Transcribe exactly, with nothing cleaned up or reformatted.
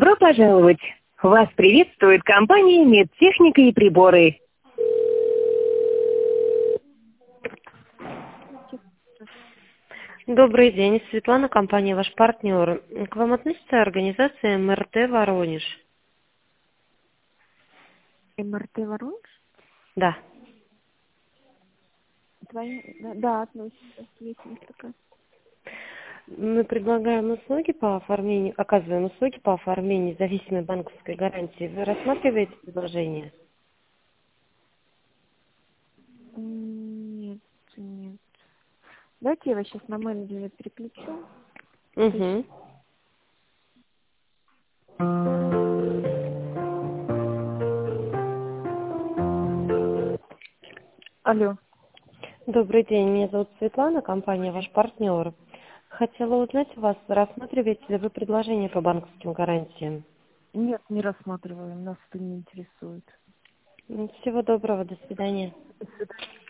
Добро пожаловать! Вас приветствует компания «Медтехника и приборы». Добрый день, Светлана, компания «Ваш партнер». К вам относится организация эм эр тэ «Воронеж». эм эр тэ Воронеж? Да. Твои... Да, да, относится. Есть у нас такая. Мы предлагаем услуги по оформлению, оказываем услуги по оформлению независимой банковской гарантии. Вы рассматриваете предложение? М, Нет, нет. Давайте я вас сейчас на менеджера переключу. Угу. Алло. Добрый день, меня зовут Светлана, компания «Ваш партнер». Хотела узнать у вас, рассматриваете ли вы предложение по банковским гарантиям? Нет, не рассматриваем. Нас это не интересует. Всего доброго, до свидания. До свидания.